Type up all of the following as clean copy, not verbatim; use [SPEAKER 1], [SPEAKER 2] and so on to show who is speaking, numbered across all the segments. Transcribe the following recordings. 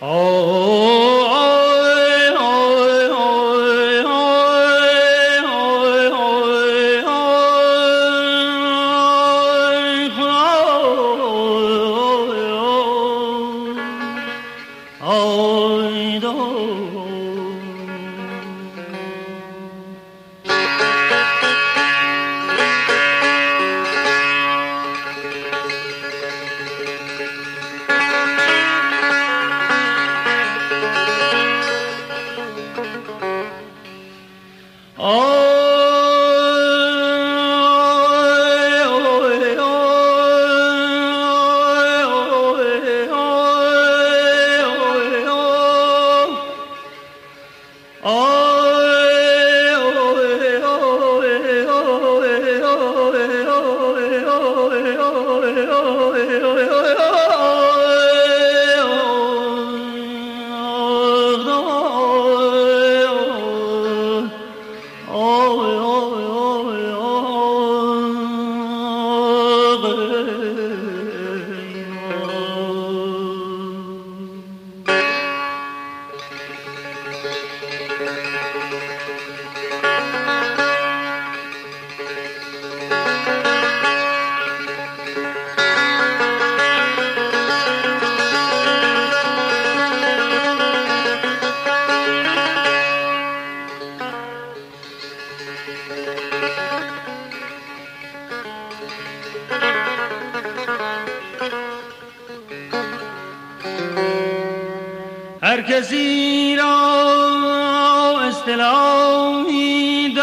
[SPEAKER 1] هر کسی را اصطلاحی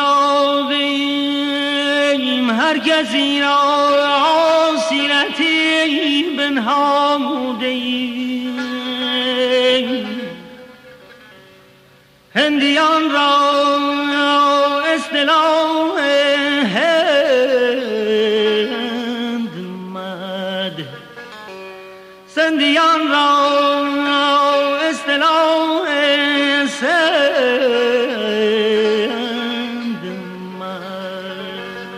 [SPEAKER 1] دادیم، هر کسی را سیرتی بنهادیم، هندیان را اصطلاح هند مد، سندیان را اصطلاح سند مد.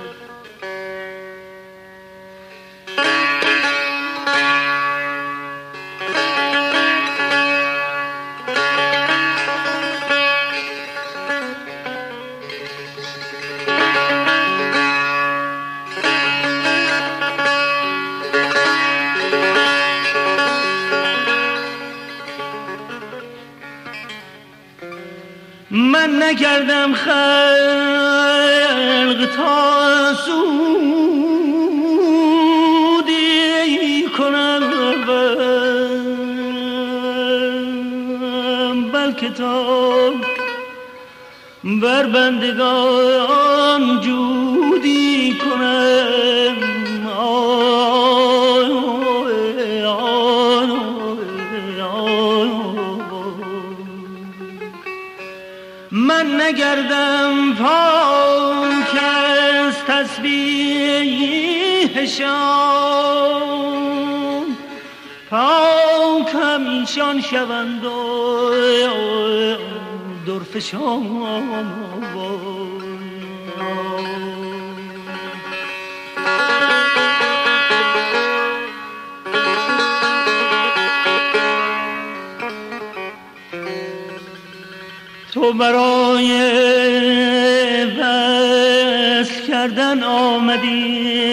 [SPEAKER 1] من نکردم خلق تا سودی کنم، بلکه تا بر بندگان جودی کنم. من نگردم پاک از تسبیحشان، پاک همیشان شوند و درفشان. تو برای وصل کردن آمدی،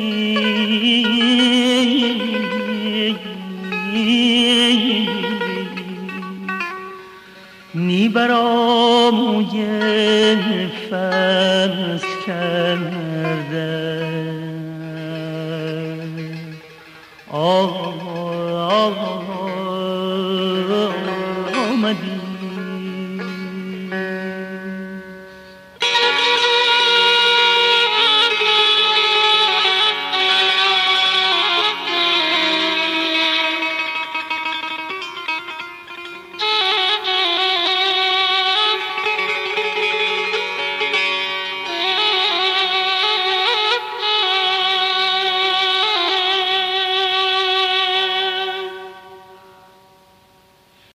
[SPEAKER 1] نی براموی فصل کردن.